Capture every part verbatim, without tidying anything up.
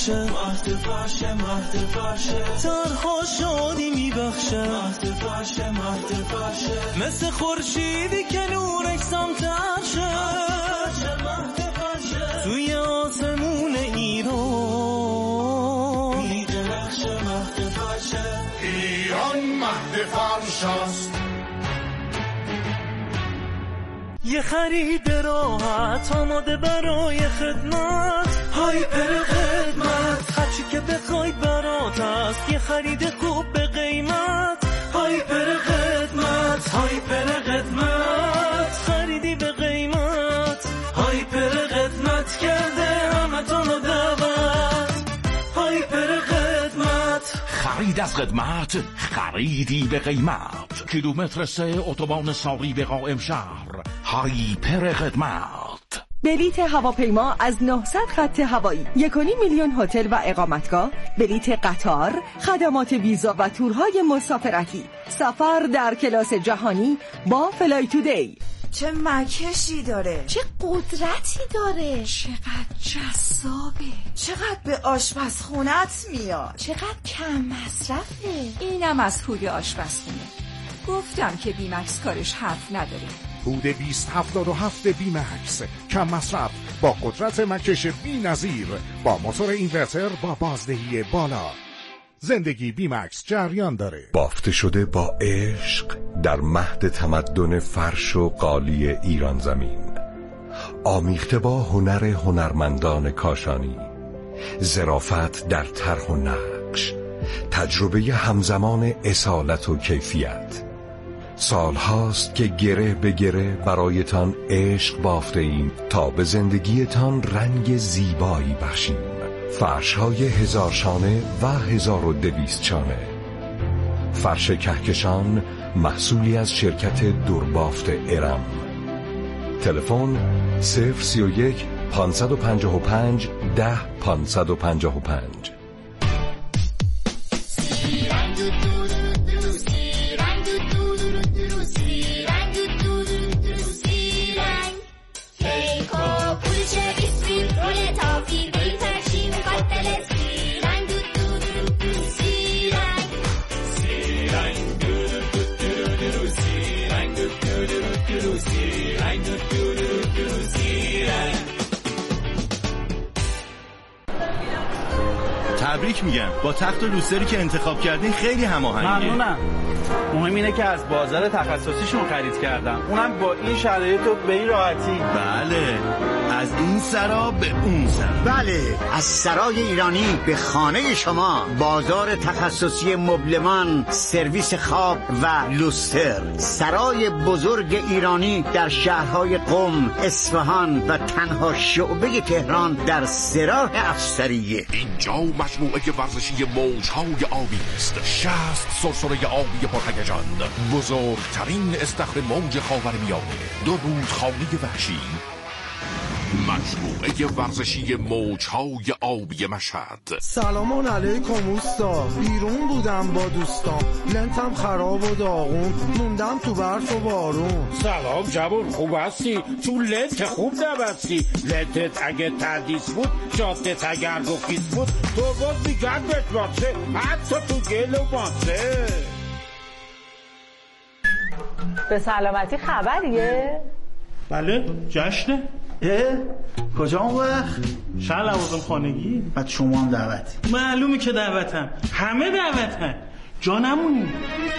فرشه، مهد فرشه، مهد فرشه، تنها شادی میبخشه، مهد فرشه، مهد فرشه، مثل خورشیدی که نورش سمتر شه، مهد فرشه، توی آسمون ایران میدرخشه، مهد فرشه، ایران مهد فرشاست. یه خرید راحت آماده برای خدمت، هایپر خدمت، هرچی که بخواید برات هست، یه خرید خوب به قیمت، هایپر خدمت، هایپر خدمت، خریدی به قیمت، هایپر خدمت کرده همتون دعوت، هایپر خدمت، خرید از خدمت، خریدی به قیمت، کیلومتر سه اتوبان ساری به قائم شهر، هایپر خدمت. بلیت هواپیما از نهصد خط هوایی، یک و نیم میلیون هتل و اقامتگاه، بلیت قطار، خدمات ویزا و تورهای مسافرتی، سفر در کلاس جهانی با فلای تودی. چه مکشی داره، چه قدرتی داره، چقدر جذابه، چقدر به آشپزخونت میاد، چقدر کم مصرفه. اینم از هود آشپزخونه. گفتم که بیمکس کارش حرف نداره. هود بیست هفتاد و هفت بیمکس، کم مصرف با قدرت مکش بی نظیر، با موتور اینورتر با بازدهی بالا. زندگی بیمکس جریان داره. بافته شده با عشق در مهد تمدن فرش و قالی ایران زمین، آمیخته با هنر هنرمندان کاشانی، ظرافت در طرح و نقش، تجربه همزمان اصالت و کیفیت. سالهاست که گره به گره برایتان عشق بافته ایم تا به زندگیتان رنگ زیبایی بخشیم. فرش‌های هزار شانه و هزار و دویست شانه. فرش کهکشان محصولی از شرکت دربافت ارم. تلفن صفر سی و یک پانصد و پنجاه و پنج ده پانصد و پنجاه و پنج. تبریک میگم، با تخت و لوستری که انتخاب کردین خیلی هماهنگه. ممنونم. مهم اینه که از بازار تخصصیشون خرید کردم، اونم با این شرایط و به این راحتی. بله، از این سرا به اون سرا. بله، از سرای ایرانی به خانه شما. بازار تخصصی مبلمان، سرویس خواب و لوستر. سرای بزرگ ایرانی در شهرهای قم، اصفهان و تنها شعبه تهران در سراح افسریه. اینجا مجموعه ورزشی موجهای آبی است. شصت سرسره آبی پرهیجان، بزرگترین استخر موج خاورمیانه، دو رودخانه وحشی. مجموعه ورزشی موجهای آبی مشهد. سلامان علیکم اوستا، بیرون بودم با دوستان، لنتم خراب و داغون، موندم تو برف و بارون. سلام جوون، خوب هستی؟ تو لنت خوب نبستی. لنتت اگه تردیس بود، جادت اگر گفیز بود، تو باز میگن بتباشه، حتی تو گل و ماسه. به سلامتی خبریه؟ بله، جشنه. اه؟ کجا اون وقت؟ شهر لوازم خانگی. بعد شما هم دعوتی؟ معلومه که دعوتم، همه دعوتن، جا نمونی.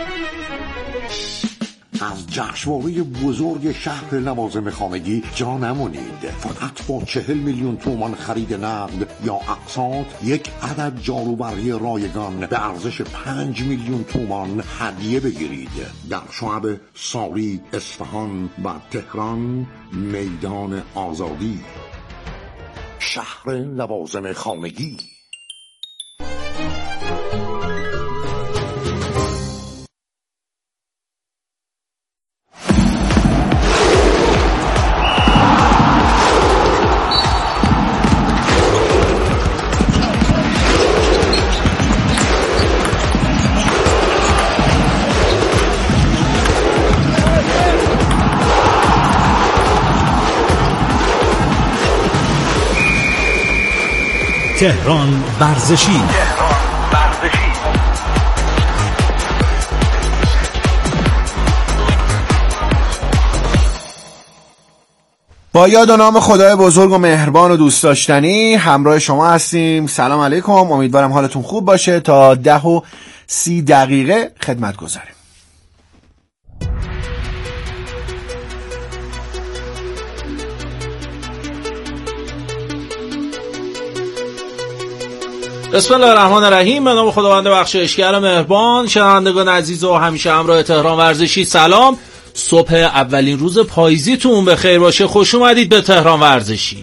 از جشنواره بزرگ شهر لوازم خانگی جا نمونید. فقط با چهل میلیون تومان خرید نقد یا اقساط، یک عدد جاروبرقی رایگان به ارزش پنج میلیون تومان هدیه بگیرید. در شعب ساری، اصفهان و تهران، میدان آزادی. شهر لوازم خانگی. تهران ورزشی. با یاد و نام خدای بزرگ و مهربان و دوست داشتنی همراه شما هستیم. سلام علیکم، امیدوارم حالتون خوب باشه. تا ده و سی دقیقه خدمت گذاریم. بسم الله الرحمن الرحیم. به نام خداوند بخشایشگر و مهربان. شنوندگان عزیز و همیشه همراه تهران ورزشی، سلام. صبح اولین روز پاییزیتون به خیر باشه. خوش اومدید به تهران ورزشی.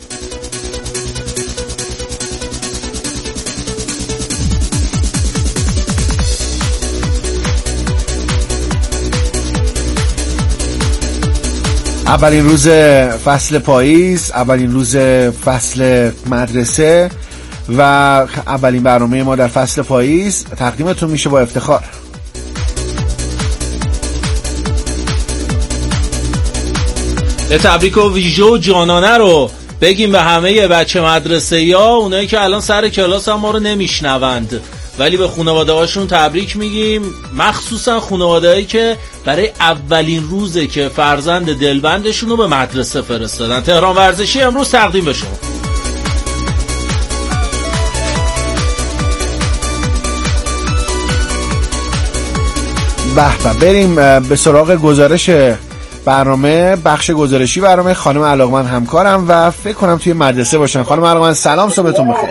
اولین روز فصل پاییز، اولین روز فصل مدرسه و اولین برنامه ما در فصل پاییز تقدیمتون میشه با افتخار. یه تبریک و ویژه و جانانه رو بگیم به همه بچه مدرسه‌ای ها، اونایی که الان سر کلاس هم ما رو نمیشنوند، ولی به خانواده هاشون تبریک میگیم، مخصوصا خانواده هایی که برای اولین روزه که فرزند دلبندشون رو به مدرسه فرستادن. تهران ورزشی امروز تقدیم به شما. به به، بریم به سراغ گزارش برنامه. بخش گزارشی برنامه خانم علاقمند همکارم و فکر کنم توی مدرسه باشن. خانم علاقمند سلام، صبحتون بخیر.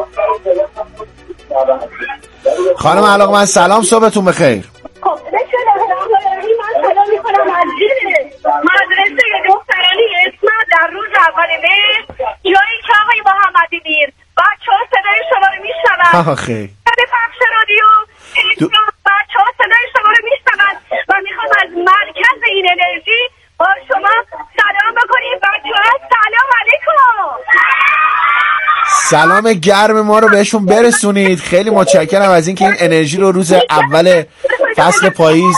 خانم علاقمند سلام، صبحتون بخیر. خب من سلام میکنم از مدرسه دخترانی اسمت در روز اول مهر، جایی که آقای محمدی میر بچه ها صدای شما رو میشنون. خیلی به پخش رادیو بچه ها صدای شما رو میشنون و میخوام از مرکز این انرژی با شما سلام بکنیم. بچه ها سلام علیکم. سلام گرم ما رو بهشون برسونید. خیلی متشکرم از اینکه این انرژی رو روز اول فصل پاییز.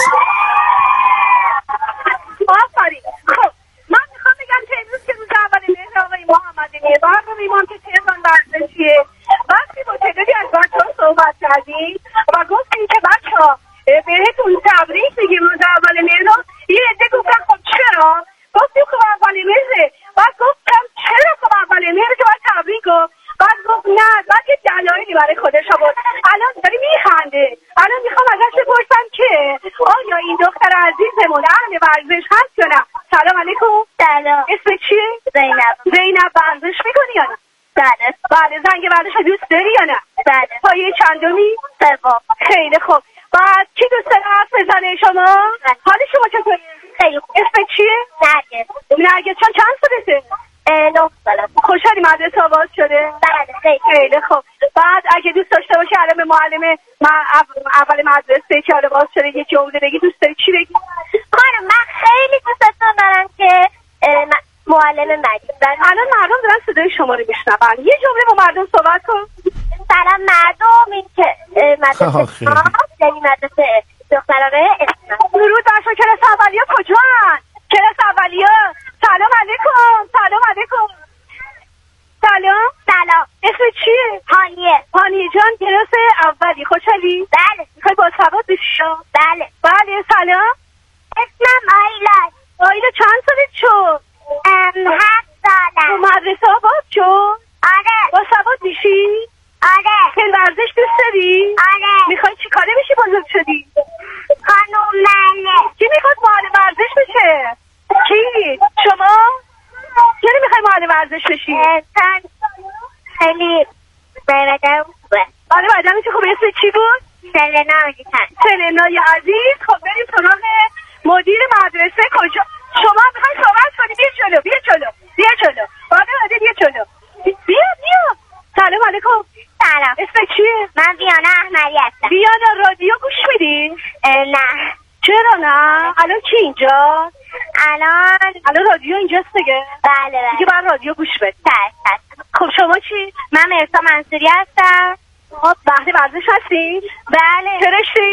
آفرین. خب من میخوام بگم که امروز که روز اول مهر آقای محمدی میر برنامه ما که تهران ورزشیه، وقتی با تعدادی از بچه ها صحبت کردیم و گفتیم که بچه ها بهتون تبریک میگیم روز اول مهر، یه عده گفتن خب چرا؟ گفتیم خب اول مهره. بعد گفتم چرا خب اول مهره که باید تبریک گفت؟ بعد گفت نه، بعد یه دلایلی برای خودش آورد. الان داری میخنده. الان میخوام ازش بپرسم که آیا این دختر عزیزمون اهل ورزش هست یا نه؟ سلام علیکم. سلام. اسم چیه؟ زینب. زینب ورزش میکنی یا نه؟ بله. بله. زنگ ورزش دوست داری یا نه؟ بله. پایه چندمی؟ سوم. خیلی خوب. بعد کی دوست داره حرف بزنه شما؟ حال شما چطوره؟ خیلی خوب. اسم چیه؟ نرگس. نرگس چند چند سالته؟ نه سالم. خوشحالی مدرسه آواز شده؟ بله. خیلی خیلی خوب. بعد اگه دوست داشته باشی الان به معلم اول مدرسه که حالا باز شده یه جمله بگی، دوست داری چی بگی؟ خانم من خیلی دوستتون دارم که معلم مجید. الان مردم دارن صدای شما رو میشنون. یه جمله با مردم صحبت کن. سلام مردم، این که مدرسه ما یعنی مدرسه دخترانه اسمت. درود بر شما. کلاس اولیا کجان؟ کلاس اولیا سلام علیکم. سلام علیکم. سلام. سلام. اسم چیه؟ هانیه. هانیه جان کلاس اولی، خوشحالی؟ بله. میخوای باسواد بشی؟ بله. بله. سلام. اسمم آیلا. آیلا چند سالت شد؟ ام هفت سالم. تو مدرسه آباد شد؟ آره. باسواد میشی؟ آره. خیلی ورزش دوست داری؟ آره. میخوای چی کاره بشی بزرگ شدی؟ خانوم معلم. کی میخواد معلم ورزش بشه؟ کی؟ شما؟ چرا میخوای معلم ورزش بشی؟ چون خیلی بدنم خوبه. آره بدنت خوبه. اسم چی بود؟ سلنا عزیزم. سلنای عزیز. خب بریم سراغ مدیر مدرسه. کجا شما میخوای صحبت کنی؟ بیا جلو. بیا جلو. بیا جلو. آره آره بیا جلو. بیا بیا. سلام علیکم. سلام. اسم چیه؟ من بیانا احمدی هستم. بیانا رادیو گوش میدی؟ نه. چرا نه؟ الان کی اینجا؟ الان الان رادیو اینجاست دیگه؟ بله بله. دیگه باید رادیو گوش بدی. بله. خب شما چی؟ من مرسا منصوری هستم. خب بهره ورزش هستی؟ بله. چه رشته‌ای؟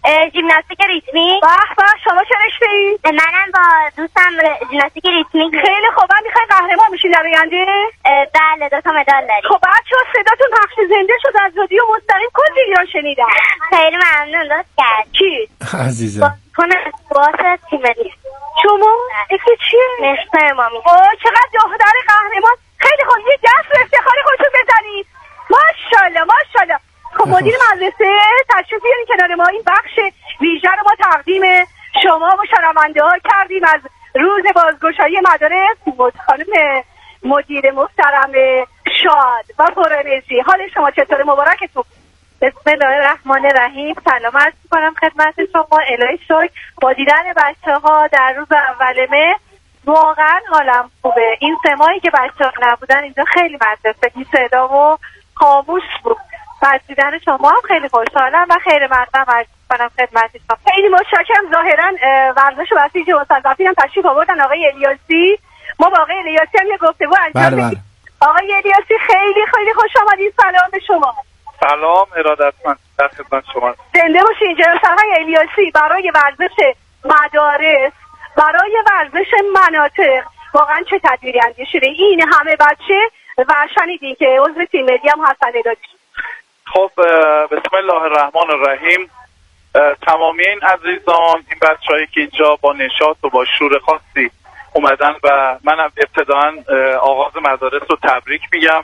ژیمناستیک ریتمیک. به به، شما چه رشته‌ای؟ منم با دوستم ژیمناستیک ریتمیک. خیلی خوب. من میخوای قهرمان بشین در آینده؟ بله، دو تا مدال داریم. خب بچه‌ها صداتون پخش زنده شد از رادیو مستقیم، کل ایران شنیدم. خیلی ممنون. لطف کرد. کی؟ عزیزم. کنه واسه تیم ملی. شما؟ اکی چیه؟ مهسا امامی. اوه چقدر دختر قهرمان. خیلی خوب، یه دست به افتخار خودتون بزنید. ماشاءالله ماشاءالله. خب مدیر مدرسه تشریف بیارین کنار ما. این بخش ویژه رو ما تقدیم شما و شنونده ها کردیم از روز بازگشایی مدارس. خانم مدیر محترم شاد و پرانرژی، حال شما چطوره؟ مبارکتون. بسم الله الرحمن الرحیم. سلام عرض می‌کنم خدمت شما. الهی شکر با دیدن بچه‌ها در روز اول مه واقعا حالم خوبه. این سه ماهی که بچه‌ها نبودن اینجا خیلی مدرسه بی صدا و خاموش بود. بعد دیدن شما هم خیلی خوشحالم و خیر مقدم عرض می‌کنم خدمت شما. خیلی متشکرم. ظاهرا ورزش و بسیج مصدفی هم تشریف آوردن آقای الیاسی. ما با آقای الیاسی هم یه گفتگو انجام میدیم. آقای الیاسی خیلی خیلی خوش آمدید. سلام به شما. سلام، ارادتمند در خدمت شما. زنده باشین جناب آقای الیاسی. برای ورزش مدارس، برای ورزش مناطق واقعا چه تدبیری اندیشیده؟ این همه بچه و شنیدین که عضو تیم ملی هم هستن. خب بسم الله الرحمن الرحیم. تمامی این عزیزان، این بچه‌هایی که اینجا با نشاط و با شور خاصی اومدن و منم ابتداً آغاز مدارس رو تبریک میگم.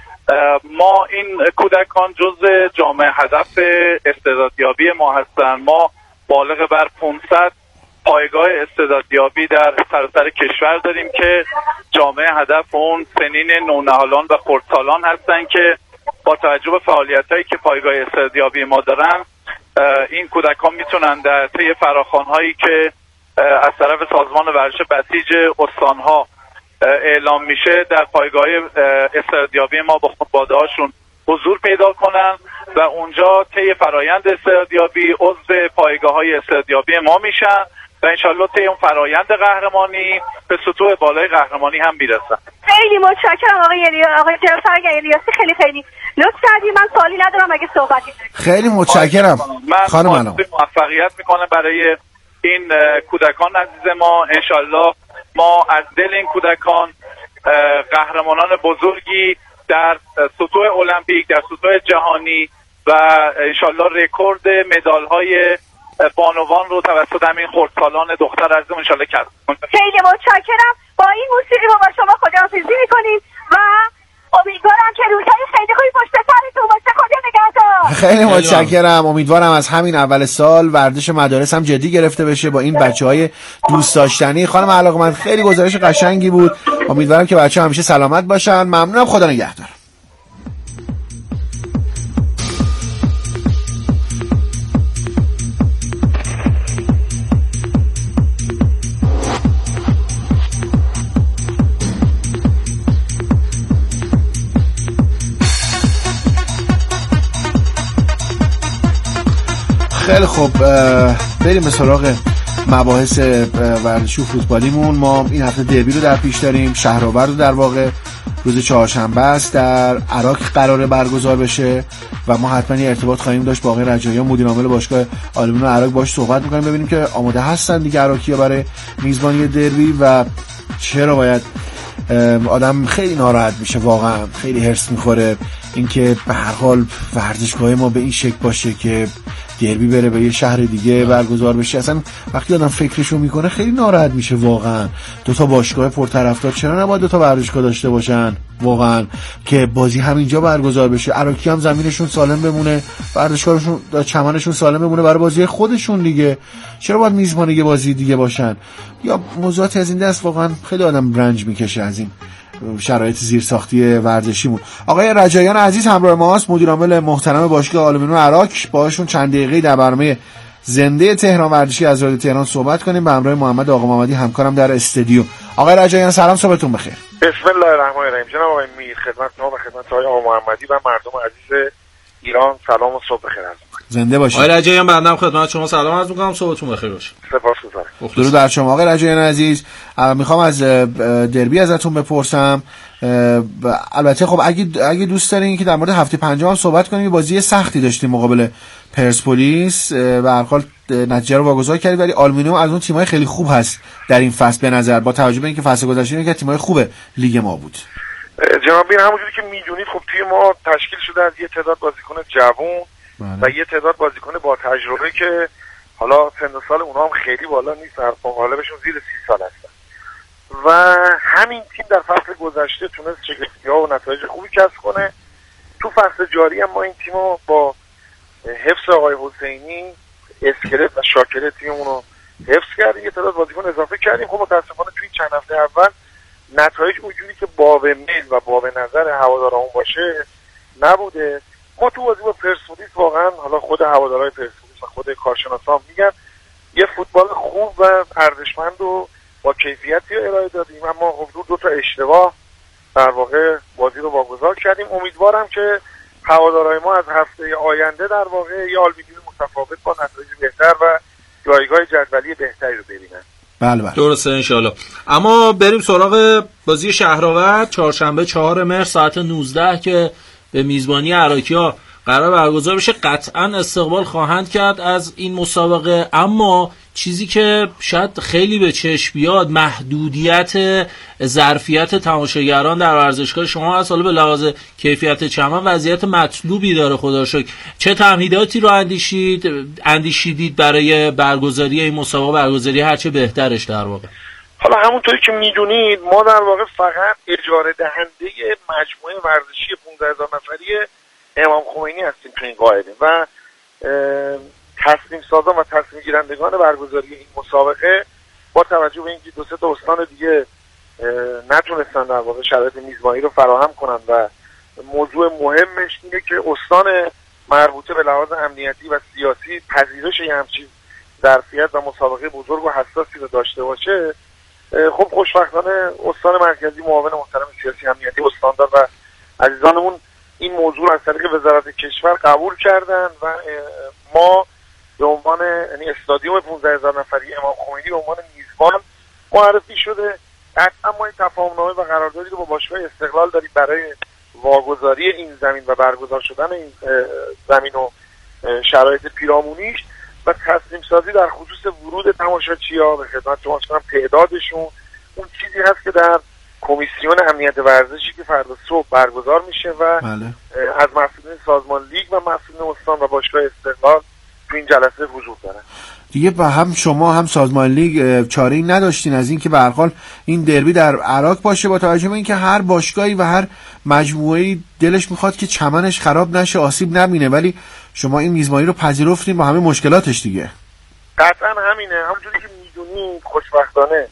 ما این کودکان جزء جامعه هدف استعدادیابی ما هستن. ما بالغ بر پانصد پایگاه استعدادیابی در سراسر کشور داریم که جامعه هدف اون سنین نونهالان و خردسالان هستن که با توجه به فعالیتایی که پایگاه استعدادیابی ما دارن، این کودکان میتونن در طی فراخوان‌هایی که از طرف سازمان ورزش بسیج استان‌ها اعلام میشه در پایگاه استعدادیابی ما با خانواده‌هاشون حضور پیدا کنن و اونجا طی فرایند استعدادیابی عضو پایگاه‌های استعدادیابی ما میشن و انشالله طی اون فرایند قهرمانی به سطوح بالای قهرمانی هم میرسن. خیلی متشکرم آقای الیاسی. آقای جناب الیاسی خیلی خیلی لطف کردید. من سوالی ندارم اگه صحبتی. خیلی متشکرم خانم. من موفقیت میکنم برای این کودکان عزیز ما. انشالله ما از دل این کودکان قهرمانان بزرگی در سطوح المپیک، در سطوح جهانی و انشالله رکورد مدال‌های بانوان رو توسط همین خردسالان دختر عزیزم انشالله کسب کنیم. خیلی متشکرم. با این موسیقی با شما خداحافظی می‌کنیم و امیدوارم که روزهای خیلی خوبی پشت سرتون باشه. خدا نگهدار. خیلی متشکرم. امیدوارم از همین اول سال ورزش مدارس هم جدی گرفته بشه با این بچه‌های دوست داشتنی. خانم علاقمند خیلی گزارش قشنگی بود. امیدوارم که بچه‌ها همیشه سلامت باشن. ممنونم. خدا نگهدار. خیلی خوب، بریم به سراغ مباحث ورزشی و فوتبالیمون. ما این هفته دربی رو در پیش داریم. شهرآورد رو در واقع روز چهارشنبه است در عراق قراره برگزار بشه و ما حتما یه ارتباط خواهیم داشت با آقای رجاییان مدیر عامل باشگاه آلومینیوم عراق، باهاش صحبت می‌کنیم ببینیم که آماده هستن دیگه عراقی‌ها برای میزبانی دربی و چرا باید آدم خیلی ناراحت میشه، واقعا خیلی هرس میخوره اینکه به هر حال ورزشگاه ما به این شکل باشه که دربی بره به یه شهر دیگه برگزار بشه. اصلا وقتی آدم فکرشو میکنه خیلی ناراحت میشه واقعا. دو تا باشگاه پرطرفدار چرا نباید دو تا ورزشگاه داشته باشن واقعا که بازی همینجا برگزار بشه، عراقی هم زمینشون سالم بمونه، ورزشگاهشون چمنشون سالم بمونه برای بازی خودشون دیگه. چرا باید میزبان یه بازی دیگه باشن؟ یا موضوعاتی از این دست واقعا خیلی آدم رنج میکشه از این شرایط زیرساختی ورزشیمون. آقای رجاییان عزیز همراه ماست، مدیر عامل محترم باشگاه آلومینیوم عراق. باهاشون چند دقیقه‌ای در برنامه زنده تهران ورزشی از رادیو تهران صحبت کنیم به همراه محمد آقا محمدی همکارم در استودیو. آقای رجاییان سلام، صبحتون بخیر. بسم الله الرحمن الرحیم. جناب آقای میر، خدمت شما و خدمت آقای آقا محمدی و مردم عزیز ایران سلام و صبح بخیر عرض می‌کنم. زنده باشید. آقای رجاییان بنده خدمت شما سلام عرض می‌کنم، صبحتون بخیر باشه. سپاسگزارم. درود بر شما آقای رجاییان عزیز. میخوام از دربی ازتون بپرسم. البته خب اگه اگه دوست دارین که در مورد هفته پنجم هم صحبت کنیم، بازی سختی داشتیم مقابل پرسپولیس. به هر حال نتیجه رو واگذار کردید، ولی آلومینیوم از اون تیم‌های خیلی خوب هست در این فصل به نظر، با توجه به اینکه فصل گذشته یکی از تیم‌های خوب لیگ ما بود. جناب بین همونجوری که میدونید خب تیم ما تشکیل شده از یه تعداد بازیکن جوان و یه تعداد بازیکن با تجربه که حالا سن و سال اونها هم خیلی بالا نیست، در غالبشون زیر سی سال هستن و همین تیم در فصل گذشته تونست شگفتی‌ها و نتایج خوبی کسب کنه. تو فصل جاری هم ما این تیمو با حفظ آقای حسینی اسکلت و شاکلت تیممون رو حفظ کردیم، یه تعداد بازیکن اضافه کردیم. خب متاسفانه توی چند هفته اول نتایج اونجوری که باب میل و باب نظر هواداران باشه نبوده. ما تو بازی با پرسپولیس واقعا حالا خود هوادارهای پرسپولیس و خود کارشناسان میگن یه فوتبال خوب و ارزشمند و با کیفیتی ارائه دادیم، اما خب دو, دو تا اشتباه در واقع بازی رو واگذار کردیم. امیدوارم که هوادارهای ما از هفته آینده در واقع یه آلومینیوم متفاوت با نتایج بهتر و جایگاه جدولی بهتری رو ببینن. بله بله درسته انشالله. اما بریم سراغ بازی شهرآورد چهارشنبه چهار مهر ساعت نوزده که به میزبانی عراقی‌ها قرار برگزار بشه. قطعا استقبال خواهند کرد از این مسابقه، اما چیزی که شاید خیلی به چشم بیاد محدودیت ظرفیت تماشاگران در ورزشگاه شما هست. حالا به لحاظ کیفیت چمن وضعیت مطلوبی داره خدا رو شکر. چه تمهیداتی رو اندیشید اندیشیدید برای برگزاری این مسابقه، برگزاری هرچه بهترش در واقع؟ حالا همونطوری که میدونید ما در واقع فقط اجاره دهنده مجموعه ورزشی پانزده هزار نفری امام خمینی هستیم تو این قاعده و تصمیم سازان و تصمیم گیرندگان برگزاری این مسابقه با توجه به اینکه دو سه تا استان دیگه نتونستن در واقع شرایط میزبانی رو فراهم کنن و موضوع مهمش اینه که استان مربوطه به لحاظ امنیتی و سیاسی پذیرش یه همچین ظرفیت و مسابقه بزرگ و حساسی رو داشته باشه. خب خوشبختانه استان مرکزی معاون محترم سیاسی امنیتی استاندار و عزیزانمون این موضوع از طریق وزارت کشور قبول کردن و ما به عنوان یعنی استادیوم پانزده هزار نفری امام خمینی به عنوان میزبان معرفی شده. قطعا ما این تفاهمنامه و قراردادی رو با باشگاه استقلال داریم برای واگذاری این زمین و برگزار شدن این زمین و شرایط پیرامونیش و تصمیم سازی در خصوص ورود تماشاچی‌ها به خدمت شما کنم تعدادشون اون چیزی هست که در کمیسیون امنیت ورزشی که فردا صبح برگزار میشه و بله. از مسئولین سازمان لیگ و مسئولین استان و باشگاه استقلال تو این جلسه حضور دارن. دیگه با هم شما هم سازمان لیگ چاره‌ای نداشتین از این که به هر حال این دربی در عراق باشه، با توجه به اینکه هر باشگاهی و هر مجموعه‌ای دلش میخواد که چمنش خراب نشه، آسیب نبینه، ولی شما این میزبانی رو پذیرفتین با همه مشکلاتش دیگه. قطعا همینه. همونجوری که میدونید خوشبختانه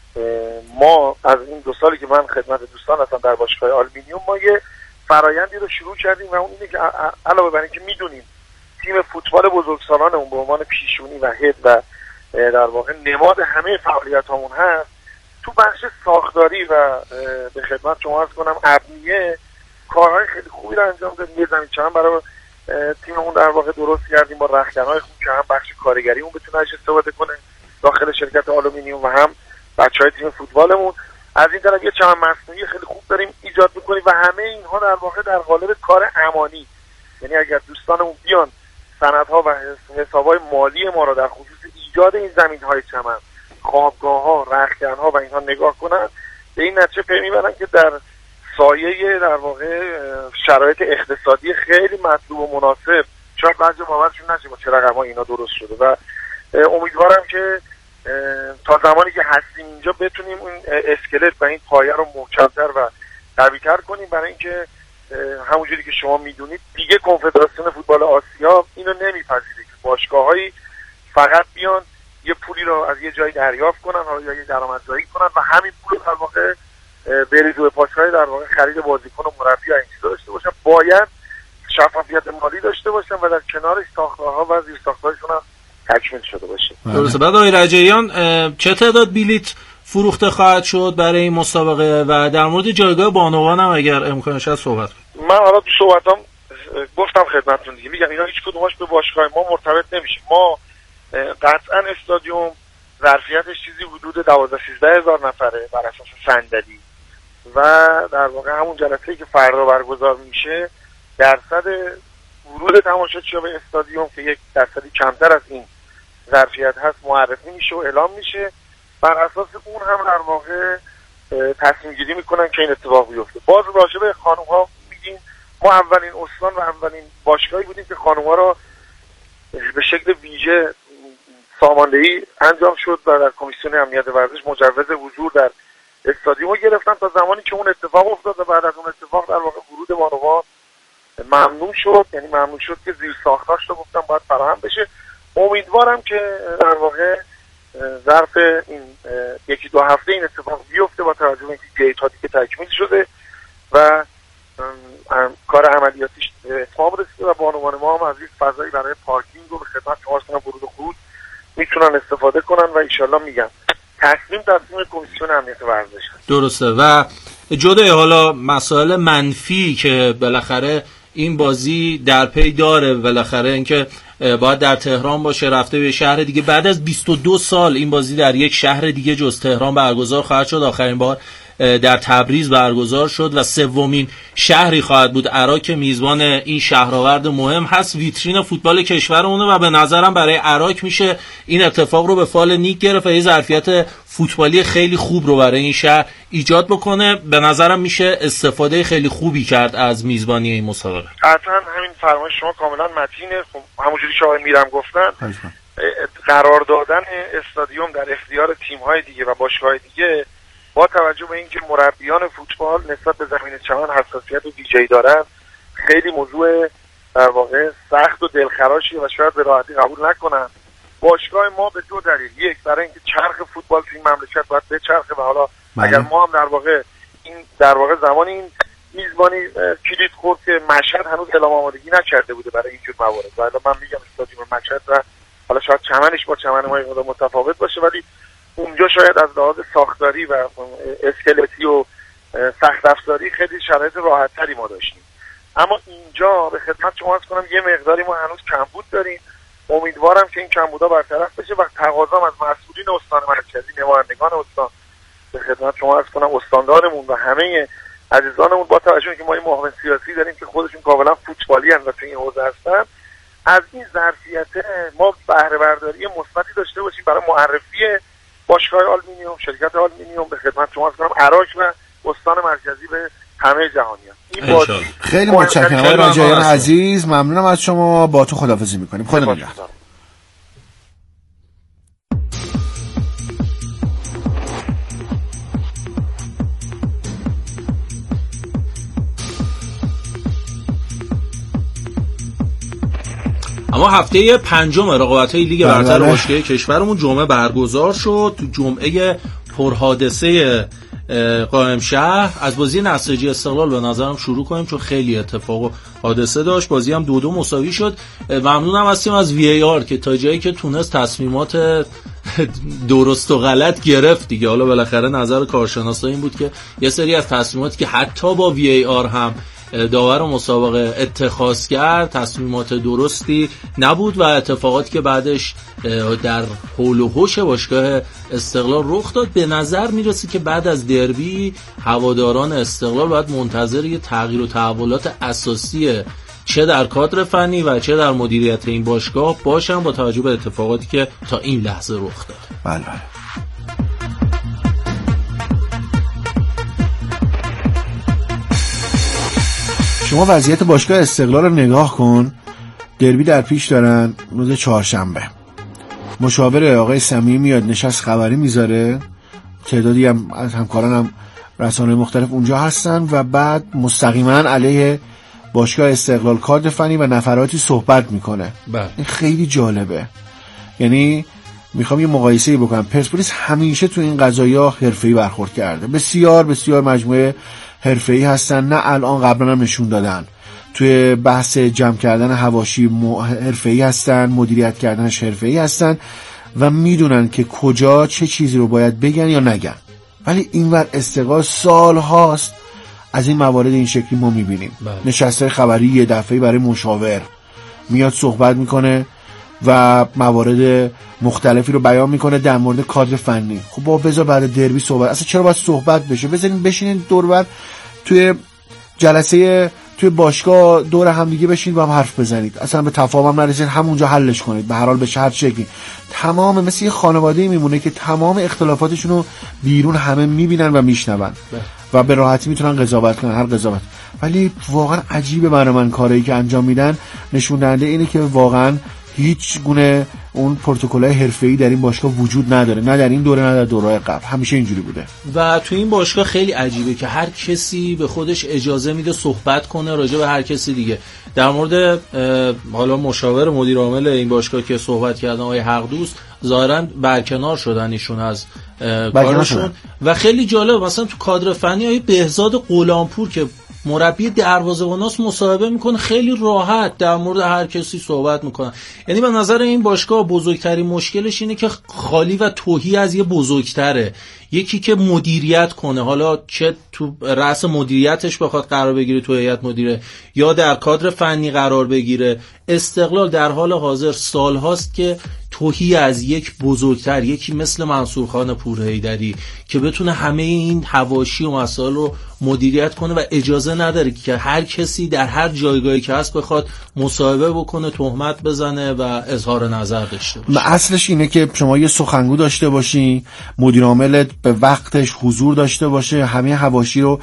ما از این دو سالی که من خدمت دوستان هستم در باشگاه آلومینیوم ما یه فرایندی رو شروع کردیم و اون اینه که علاوه بر اینکه میدونیم تیم فوتبال بزرگسالانمون به عنوان پیشونی و هد و در واقع نماد همه فعالیتامون هست، تو بخش ساختاری و به خدمت شما عرض کنم ابنیه کارهای خیلی خوبی رو انجام دادیم. یه زمین چمن برای تیممون در واقع درست کردیم با رختکن‌های خوب که هم بخش کارگریمون بتونه ازش استفاده کنه داخل شرکت آلومینیوم و هم بچهای تیم فوتبالمون. از این طرف یه چمن مصنوعی خیلی خوب داریم ایجاد می‌کنیم و همه اینها در واقع در قالب کار امانی، یعنی اگر دوستانمون بیان سندها و حساب‌های مالی ما رو در خصوص ایجاد این زمین‌های چمن، خوابگاه‌ها، رختکن‌ها و اینها نگاه کنن، به این نتیجه پی میبرن که در سایه در واقع شرایط اقتصادی خیلی مطلوب و مناسب شاید بعضی باورشون نشه با چه رقم‌ها اینا درست شده و امیدوارم که تا زمانی که هستیم اینجا بتونیم اون اسکلت و این پایه رو محکم‌تر و قوی‌تر کنیم، برای اینکه همونجوری که شما میدونید دیگه کنفدراسیون فوتبال آسیا اینو نمیپذیره که باشگاه‌هایی فقط بیان یه پولی رو از یه جایی دریافت کنن یا یه درآمدزایی کنن و همین پول رو در واقع بریز روی پاشهای در واقع خرید بازیکن و مربی و این چیزا داشته باشن. باید شفافیت مالی داشته باشن و در کنارش ساختارها و زیرساخت‌هاشون هم تکمیل شده باشه. درسته. بعد آقای رجعیان چه تعداد بلیت فروخته خواهد شد برای این مسابقه و در مورد جایگاه بانوان هم اگر امکانش هست صحبت کنید؟ من حالا تو صحبتام گفتم خدمتتون دیگه، میگم اینا هیچ کدومش به باشگاه ما مرتبط نمیشه. ما قطعا استادیوم ظرفیتش چیزی حدود دوازده سیزده هزار نفره بر اساس صندلی و در واقع همون جلسه‌ای که فردا برگزار میشه درصد ورود تماشاچی‌ها به استادیوم که یک درصدی کمتر از این ظرفیت هست معرفی میشه و اعلام میشه. بر اساس اون هم در واقع تصمیم گیری میکنن که این اتفاق بیفته. باز راجع به خانم ها میگیم، ما اولین استان و اولین باشگاهی بودیم که خانم ها را به شکل ویژه ساماندهی انجام شد و در کمیسیون امنیت ورزش مجوز حضور در استادیوم گرفتن تا زمانی که اون اتفاق افتاد و بعد از اون اتفاق در واقع ورود بانوان ممنوع شد. یعنی ممنوع شد که زیر ساختاش رو گفتم باید فراهم بشه. امیدوارم که در واقع ظرف این یکی دو هفته این اتفاق بیفته با توجه به اینکه گیت ها دیگه تکمیل شده و کار عملیاتیش به اتمام رسیده و بانوان ما هم از این فضایی برای پارکینگ رو به خدمت شما رسوندن، ورود و خروج میتونن استفاده کنن و انشالله میگم تصمیم تصمیم کمیسیون امنیت ورزش هست. درسته. و جدا حالا مسائل منفی که بالاخره این بازی در پی داره، بالاخره اینکه باید در تهران باشه، رفته به شهر دیگه، بعد از بیست و دو سال این بازی در یک شهر دیگه جز تهران برگزار خواهد شد. آخرین بار در تبریز برگزار شد و سومین شهری خواهد بود. عراق میزبان این شهرآورد مهم هست، ویترین فوتبال کشورمونه و به نظرم برای عراق میشه این اتفاق رو به فال نیک گرفت و یه ظرفیت فوتبالی خیلی خوب رو برای این شهر ایجاد بکنه. به نظرم میشه استفاده خیلی خوبی کرد از میزبانی این مسابقه. قطعا همین فرمایش شما کاملا متینه. خب همونجوری که آقای میرم گفتن، قرار دادن استادیوم در اختیار تیم‌های دیگه و باشگاه‌های دیگه با توجه به اینکه مربیان فوتبال نسبت به زمین چمن حساسیت و ویژه‌ای دارن، خیلی موضوع در واقع سخت و دلخراشیه و شاید به راحتی قبول نکنن. باشگاه ما به دو دلیل، یک برای اینکه چرخ فوتبال تو این مملکت باید بچرخه و حالا مهم. اگر ما هم در واقع این در واقع زمانی این میزبانی کلید خورد که مشهد هنوز اعلام آمادگی نکرده بوده برای اینجور موارد و الان من میگم استادیوم مشهد و حالا شاید چمنش با چمن ما یه متفاوت باشه، ولی اونجا شاید از لحاظ ساختاری و اسکلتی و سخت افزاری خیلی شرایط راحت تری ما داشتیم. اما اینجا به خدمت شما عرض کنم یه مقداری ما هنوز کمبود داریم. امیدوارم که این کمبودا برطرف بشه و تقاضام از مسئولین استان مرکزی، نمایندگان استان، به خدمت شما عرض کنم استاندارمون و همه عزیزانمون با توجه که ما این معاون سیاسی داریم که خودشون کاملا فوتبالی ان و تو این حوزه هستن، از این ظرفیت ما بهره برداری مثبتی داشته باشیم برای معرفی باشگاه آلومینیوم، شرکت آلومینیوم به خدمت شما هستم، عراق و استان مرکزی به همه جهانیان. این بازی خیلی متشکرم آقای رجاییان عزیز، ممنونم از شما. با تو خداحافظی میکنیم. خدا نگهدار. اما هفته پنجم رقابت‌های لیگ برتر باشگاه کشورمون جمعه برگزار شد. جمعه پرحادثه قائم شهر. از بازی نساجی استقلال به نظرم شروع کنیم چون خیلی اتفاق و حادثه داشت. بازی هم دو دو مساوی شد. ممنونم هستیم از وی ای آر که تا جایی که تونست تصمیمات درست و غلط گرفت دیگه. حالا بالاخره نظر کارشناسا این بود که یه سری از تصمیماتی که حتی با وی ای آر هم داور مسابقه اتخاذ کرد تصمیمات درستی نبود و اتفاقاتی که بعدش در حول و حوش باشگاه استقلال رخ داد. به نظر میرسه که بعد از دربی هواداران استقلال باید منتظر یه تغییر و تحولات اساسی چه در کادر فنی و چه در مدیریت این باشگاه باشن با توجه به اتفاقاتی که تا این لحظه رخ داد. بله بله. شما وضعیت باشگاه استقلال رو نگاه کن. دربی در پیش دارن روز چهارشنبه. مشاور آقای سمیعی میاد نشست خبری میذاره، تعدادی هم از همکارانم رسانه‌های مختلف اونجا هستن و بعد مستقیما علیه باشگاه استقلال کادر فنی و نفراتی صحبت میکنه. بله. این خیلی جالبه. یعنی میخوام یه مقایسه‌ای بکنم. پرسپولیس همیشه تو این قضايا حرفه‌ای برخورد کرده. بسیار بسیار مجموعه حرفه‌ای هستن، نه الان قبلا هم نشون دادن. توی بحث جمع کردن حواشی حرفه‌ای هستن، مدیریت کردنش حرفه‌ای هستن و میدونن که کجا چه چیزی رو باید بگن یا نگن. ولی اینور استقلال سال هاست از این موارد این شکلی ما میبینیم. نشسته خبری یه دفعه برای مشاور میاد صحبت میکنه و موارد مختلفی رو بیان میکنه در مورد کادر فنی. خب با بذار بعد دربی صحبت، اصلا چرا باید صحبت بشه؟ بذارین بشینین دور بر توی جلسه توی باشگاه دور هم دیگه بشین و هم حرف بزنید، اصلا به تفاهم نرسید همونجا حلش کنید، به هر حال به هر شکلی. تمام مثل یه خانواده میمونه که تمام اختلافاتشون رو بیرون همه میبینن و میشنون و به راحتی میتونن قضاوت کنن، هر قضاوت. ولی واقعا عجیبه برای من کاری که انجام میدن، نشون دهنده اینه که واقعا هیچ گونه اون پروتکل‌های حرفه‌ای در این باشگاه وجود نداره، نه در این دوره نه در دوره‌های قبل، همیشه اینجوری بوده. و تو این باشگاه خیلی عجیبه که هر کسی به خودش اجازه میده صحبت کنه راجع به هر کسی دیگه. در مورد حالا مشاور مدیر عامل این باشگاه که صحبت کردن آقای حقدوست، ظاهرا برکنار شدن ایشون از کارشون و خیلی جالب مثلا تو کادر فنی آقای بهزاد غلامپور که مربی دروازه‌باناست مصاحبه میکنه، خیلی راحت در مورد هر کسی صحبت میکنه. یعنی به نظر این باشگاه بزرگترین مشکلش اینه که خالی و تهی از یه بزرگتره، یکی که مدیریت کنه، حالا چه تو رأس مدیریتش بخواد قرار بگیره تو هیئت مدیره یا در کادر فنی قرار بگیره. استقلال در حال حاضر سال هاست که تهی از یک بزرگتر، یکی مثل منصورخان پورحیدری که بتونه همه این حواشی و مسائل رو مدیریت کنه و اجازه نداره که هر کسی در هر جایگاهی که هست بخواد مصاحبه بکنه، تهمت بزنه و اظهار نظر داشته باشه. اصلش اینه که شما یه سخنگو داشته باشی، مدیر عامل به وقتش حضور داشته باشه، همه حواشی رو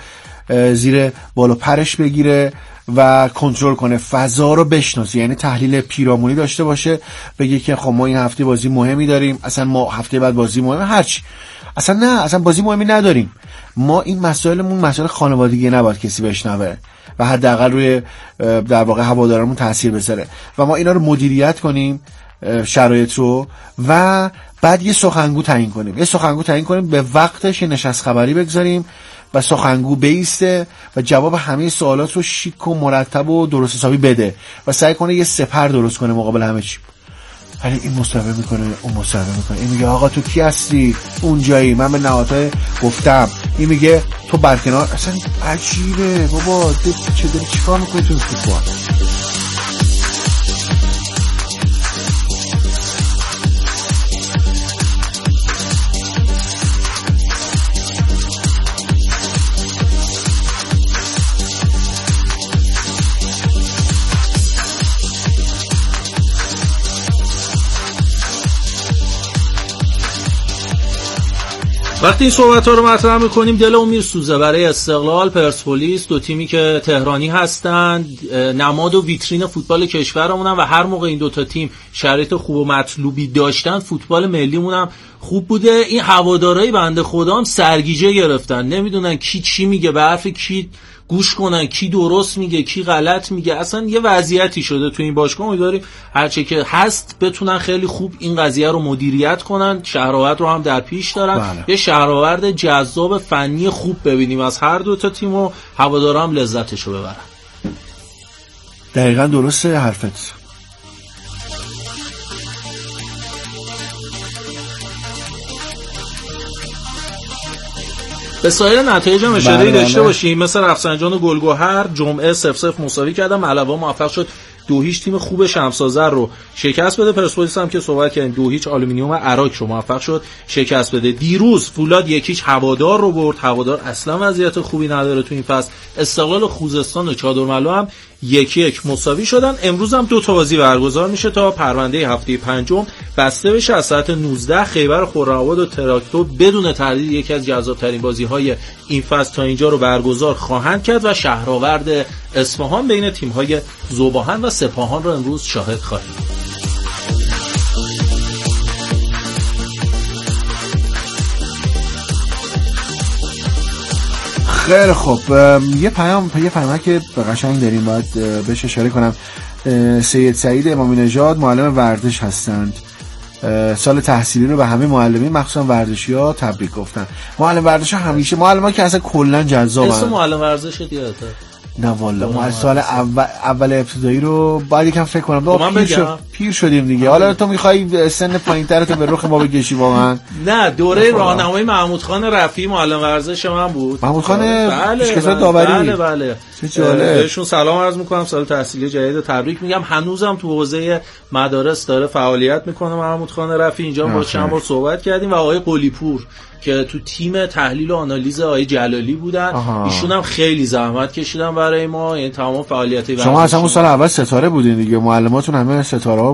زیر بالا پرش بگیره و کنترل کنه، فضا رو بشناسه، یعنی تحلیل پیرامونی داشته باشه، بگه که خب ما این هفته بازی مهمی داریم، اصلا ما هفته بعد بازی مهم هرچی، اصلا نه اصلا بازی مهمی نداریم، ما این مسائلمون مسائل خانوادگی نباید کسی بشنوه و حداقل روی در واقع هوادارمون تاثیر بذاره و ما اینا رو مدیریت کنیم شرایط رو و بعد یه سخنگو تعیین کنیم، یه سخنگو تعیین کنیم به وقتش نشست خبری بگذاریم و سخنگو بیسته و جواب همه سوالات رو شیک و مرتب و درست حسابی بده و سعی کنه یه سپر درست کنه مقابل همه چی. ولی این مصاحبه میکنه، اون مصاحبه میکنه، این میگه آقا تو کی هستی؟ اونجایی، من به نهادهای گفتم، این میگه تو برکنار. اصلا عجیبه بابا، چه داری چیکار میکنی تو فوتبال؟ وقتی این صحبت ها رو مطرح میکنیم دل امیر سوزه برای استقلال، پرسپولیس، دو تیمی که تهرانی هستند، نماد و ویترین فوتبال کشورمونن و هر موقع این دوتا تیم شرایط خوب و مطلوبی داشتن فوتبال ملیمونم خوب بوده. این هوادارهای بنده خدا هم سرگیجه گرفتن، نمیدونن کی چی میگه، به حرف کی گوش کنن، کی درست میگه کی غلط میگه. اصلا یه وضعیتی شده تو این باشگاه. امیدواریم هرچه که هست بتونن خیلی خوب این قضیه رو مدیریت کنن. شهرآورد رو هم در پیش دارن. بله. یه شهرآورد جذاب فنی خوب ببینیم از هر دو تا تیم و هوادارا هم لذتش رو ببرن. دقیقاً درسته حرفت. به سایر نتایج هم اشاره داشته باشیم. مثل رفسنجان و گلگهر جمعه صفر صفر مساوی کردن، ملوان موفق شد دو هیچ تیم خوب شمس‌آذر رو شکست بده. پرسپولیس هم که صحبت کردیم دو هیچ آلومینیوم عراق رو موفق شد شکست بده. دیروز فولاد یک هیچ هوادار رو برد. هوادار اصلا وضعیت خوبی نداره تو این فصل. استقلال خوزستان و چادرملو هم یکی یک مساوی شدن. امروز هم دو تا بازی برگزار میشه تا پرونده هفته پنجم بسته بشه. از ساعت نوزده خیبر خرم‌آباد و تراکتور بدون تردید یکی از جذاب‌ترین بازی‌های این فصل تا اینجا رو برگزار خواهند کرد و شهرآورد اصفهان بین تیم‌های ذوباهن و سپاهان رو امروز شاهد خواهیم. خیلی خوب، یه پیام یه پیام که قشنگ داریم باید بهش اشاره کنم. سید سعید امامی نژاد معلم ورزش هستند. سال تحصیلی رو به همه معلمین مخصوصا ورزشی‌ها تبریک گفتن. معلم ورزش همیشه معلم‌ها که اصلا کلا جذابن. اسم معلم ورزش دیگه نه والا ما سال اول اول ابتدایی رو باید یکم فکر کنم. با پیر, شد. پیر شدیم دیگه. حالا تو میخوای سن پایین‌ترت به رخ ما بکشی واقعا؟ نه دوره راهنمایی محمود خان رفیعی معلم ورزش من بود. محمود خان بله پیشکسوت داوری. بله بله. بهشون سلام عرض میکنم، سال تحصیلی جدید تبریک میگم. هنوزم تو حوزه مدارس داره فعالیت میکنه محمود خان رفیعی. اینجا با چند بار صحبت کردیم و آقای قلی پور که تو تیم تحلیل و آنالیز آقای جلالی بودن. ایشون هم خیلی زحمت کشیدن برای ما، یعنی تمام فعالیت‌های شما اصلا اون سال اول ستاره بودین دیگه، معلماتون همه ستاره ها